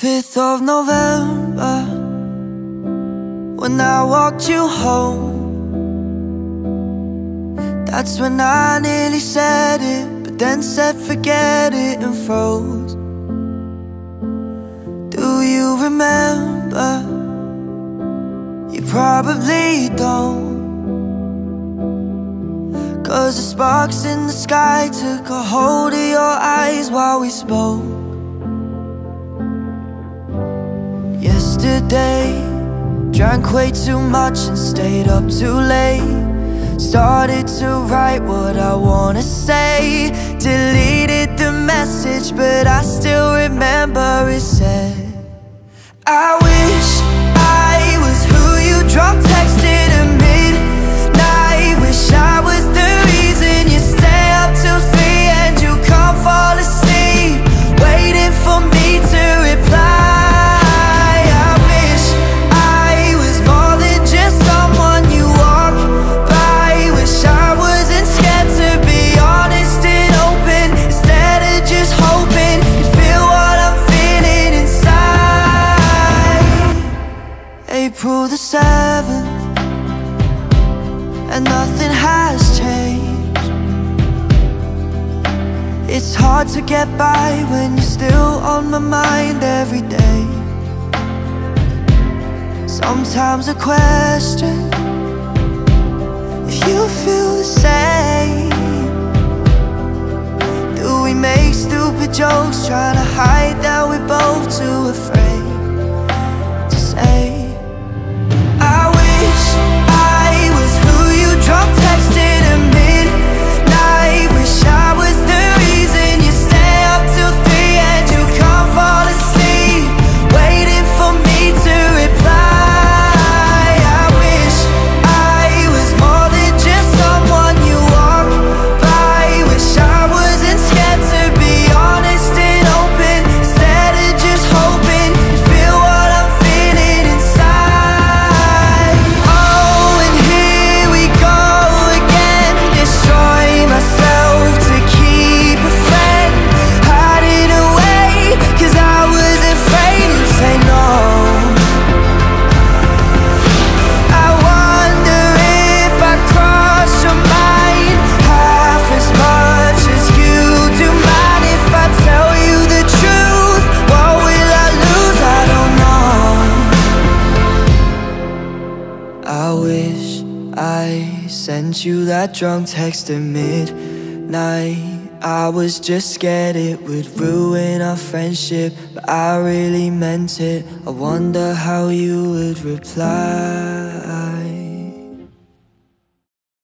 5th of November, when I walked you home, that's when I nearly said it, but then said forget it and froze. Do you remember? You probably don't, 'cause the sparks in the sky took a hold of your eyes while we spoke. Yesterday, drank way too much and stayed up too late. Started to write what I wanna say, deleted the message, but I still remember it said, I wish I was who you drunk texted at midnight. Wish I was the reason you stay up till 3 and you can't fall asleep, waiting for me to reply. April the 7th, and nothing has changed. It's hard to get by when you're still on my mind every day. Sometimes I question if you feel the same. Do we make stupid jokes trying to hide that we're both too afraid to say? I wish I sent you that drunk text at midnight. I was just scared it would ruin our friendship, but I really meant it. I wonder how you would reply.